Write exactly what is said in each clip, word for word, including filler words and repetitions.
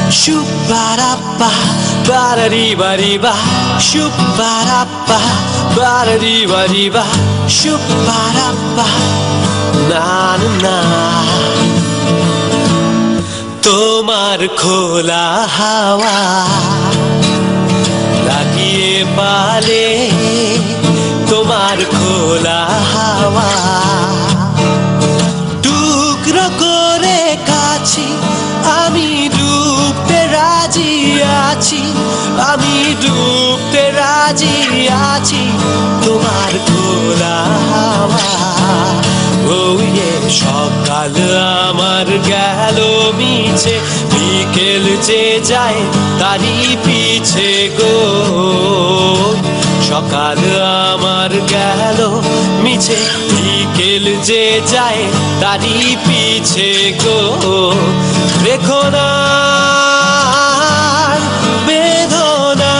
Shoo-ba-da-ba, ba-da-dee-ba-dee-ba. Shoo-ba-da-ba, ba-da-dee-ba-dee-ba. Shoo-ba-da-ba, na-na-na. তোমার খোলা হাওয়া লাগিয়ে পালে, তোমার খোলা হাওয়া টুকরো করে কাছি, আমি ডুবতে রাজি আছি, আমি ডুবতে রাজি আছি তোমার খোলা হাওয়া। ও ইয়ে সকাল আমার গেল মিছে, বিকেল যে যায় তারই পিছে গো। সকাল আমার গেল মিছে, বিকেল যে যায় তারই পিছে গো। রেখো না বেদনা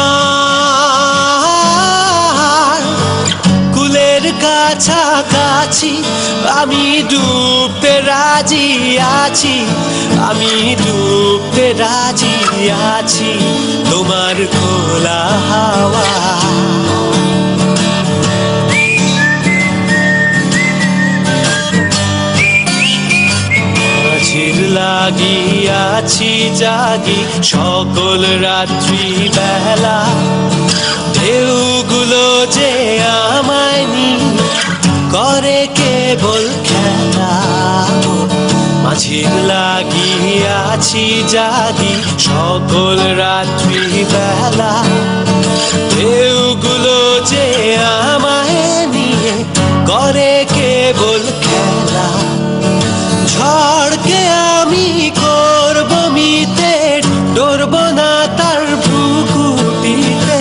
কুলের কাছাকাছি, আমি ডুবতে রাজি আছি, আমি ডুবতে রাজি আছি তোমার খোলা হাওয়া। মাঝির লাগিয়াছি জাগি সকল রাত্রি বেলা, ঢেউগুলো যে আমায় নিয়ে করে কেবল খেলা। মাঝির লাগিয়াছি জাগি সকল রাত্রি বেলা, ঢেউগুলো যে আমায় নিয়ে করে কেবল খেলা। ঝড়কে আমি করব মিতে, ডরব না তার ভ্রুকুটিতে।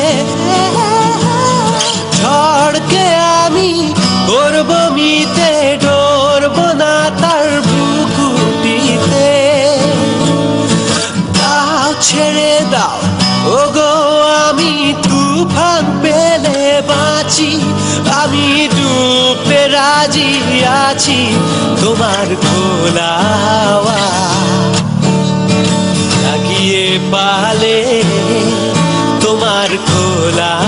ঝড়কে আমি করব মিতে, ডরব না তার ভ্রুকুটিতে। দাও ছেড়ে দাও ওগো, আমি তুফান পেলে বাঁচি, আমি ডুবতে রাজি আছি তোমার খোলা হাওয়া লাগিয়ে পালে, তোমার খোলা